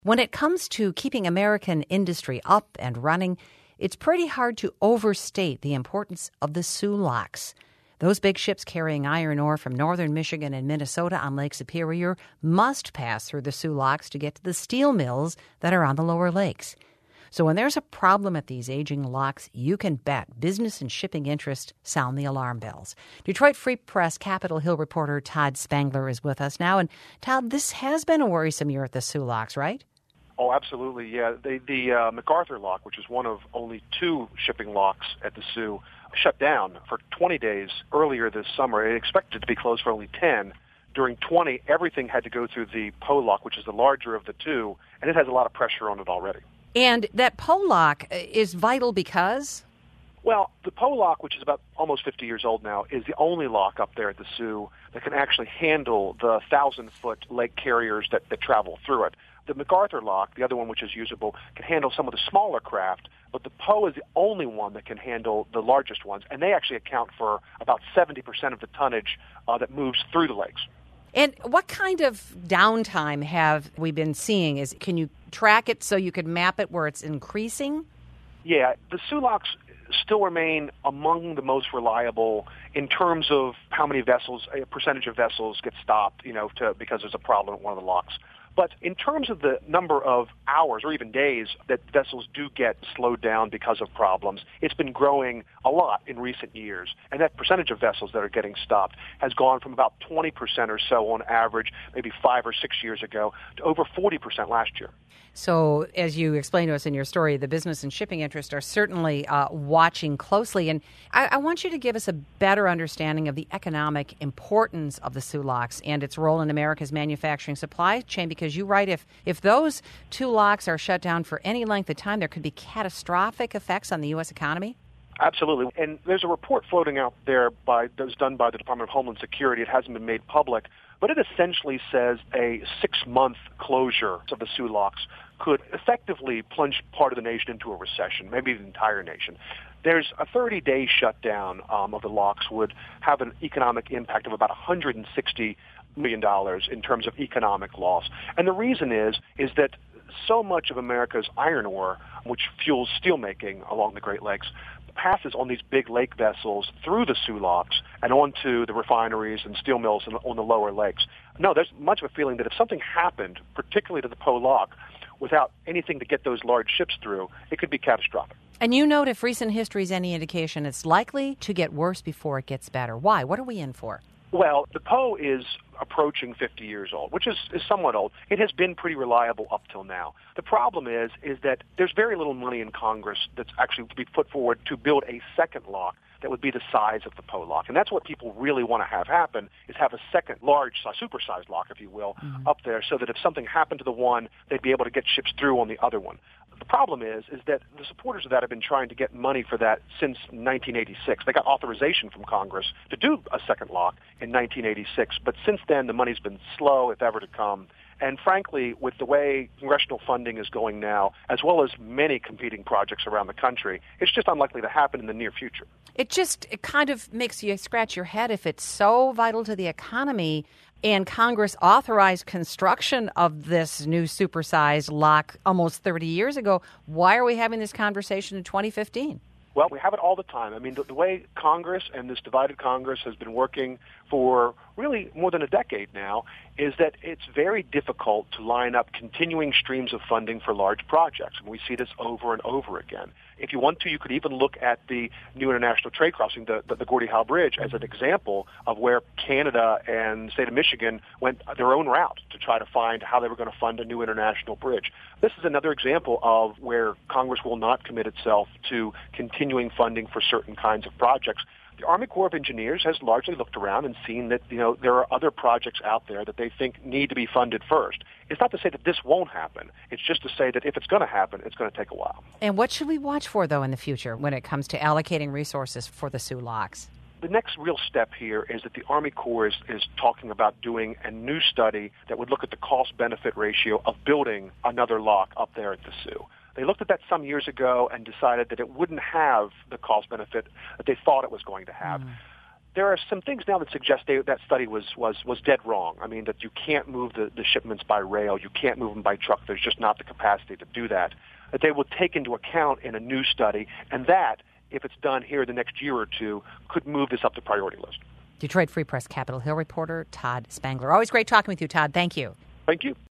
When it comes to keeping American industry up and running, it's pretty hard to overstate the importance of the Soo Locks. Those big ships carrying iron ore from northern Michigan and Minnesota on Lake Superior must pass through the Soo Locks to get to the steel mills that are on the lower lakes. So when there's a problem at these aging locks, you can bet business and shipping interests sound the alarm bells. Detroit Free Press Capitol Hill reporter Todd Spangler is with us now. And Todd, this has been a worrisome year at the Soo Locks, right? Oh, absolutely, yeah. The MacArthur lock, which is one of only two shipping locks at the Soo, shut down for 20 days earlier this summer. It expected to be closed for only 10. During 20, everything had to go through the Po lock, which is the larger of the two, and it has a lot of pressure on it already. And that Po lock is vital because? Well, the Po lock, which is about almost 50 years old now, is the only lock up there at the Soo that can actually handle the 1,000-foot lake carriers that travel through it. The MacArthur lock, the other one which is usable, can handle some of the smaller craft, but the Po is the only one that can handle the largest ones, and they actually account for about 70% of the tonnage that moves through the lakes. And what kind of downtime have we been seeing? Can you track it so you could map it where it's increasing? Yeah, the Soo locks still remain among the most reliable in terms of how many vessels, a percentage of vessels get stopped, because there's a problem at one of the locks. But in terms of the number of hours or even days that vessels do get slowed down because of problems, it's been growing a lot in recent years. And that percentage of vessels that are getting stopped has gone from about 20% or so on average, maybe 5 or 6 years ago, to over 40% last year. So, as you explained to us in your story, the business and shipping interests are certainly watching closely. And I want you to give us a better understanding of the economic importance of the Soo Locks and its role in America's manufacturing supply chain, because you write if those two locks are shut down for any length of time, there could be catastrophic effects on the U.S. economy. Absolutely. And there's a report floating out there that was done by the Department of Homeland Security. It hasn't been made public, but it essentially says a 6-month closure of the Soo locks could effectively plunge part of the nation into a recession, maybe the entire nation. There's a 30-day shutdown of the locks would have an economic impact of about $160 million in terms of economic loss. And the reason is that so much of America's iron ore, which fuels steelmaking along the Great Lakes, passes on these big lake vessels through the Soo locks and onto the refineries and steel mills on the lower lakes. No, there's much of a feeling that if something happened, particularly to the Po lock, without anything to get those large ships through, it could be catastrophic. And you note if recent history is any indication, it's likely to get worse before it gets better. Why? What are we in for? Well, the Po is approaching 50 years old, which is somewhat old. It has been pretty reliable up till now. The problem is that there's very little money in Congress that's actually to be put forward to build a second lock that would be the size of the Po lock. And that's what people really want to have happen, is have a second large, supersized lock, if you will, up there, so that if something happened to the one, they'd be able to get ships through on the other one. The problem is that the supporters of that have been trying to get money for that since 1986. They got authorization from Congress to do a second lock in 1986, but since then the money's been slow, if ever to come. And frankly, with the way congressional funding is going now, as well as many competing projects around the country, it's just unlikely to happen in the near future. It kind of makes you scratch your head. If it's so vital to the economy and Congress authorized construction of this new supersized lock almost 30 years ago, why are we having this conversation in 2015? Well, we have it all the time. I mean, the way Congress and this divided Congress has been working for really more than a decade now is that it's very difficult to line up continuing streams of funding for large projects. And we see this over and over again. If you want to, you could even look at the new international trade crossing, the Gordie Howe Bridge, as an example of where Canada and the state of Michigan went their own route to try to find how they were going to fund a new international bridge. This is another example of where Congress will not commit itself to continuing funding for certain kinds of projects. The Army Corps of Engineers has largely looked around and seen that, there are other projects out there that they think need to be funded first. It's not to say that this won't happen. It's just to say that if it's going to happen, it's going to take a while. And what should we watch for, though, in the future when it comes to allocating resources for the Soo locks? The next real step here is that the Army Corps is talking about doing a new study that would look at the cost-benefit ratio of building another lock up there at the Soo. They looked at that some years ago and decided that it wouldn't have the cost benefit that they thought it was going to have. there are some things now that suggest that study was dead wrong. I mean, that you can't move the shipments by rail, you can't move them by truck. There's just not the capacity to do that. That they will take into account in a new study, and that, if it's done here the next year or two, could move this up the priority list. Detroit Free Press Capitol Hill reporter Todd Spangler. Always great talking with you, Todd. Thank you. Thank you.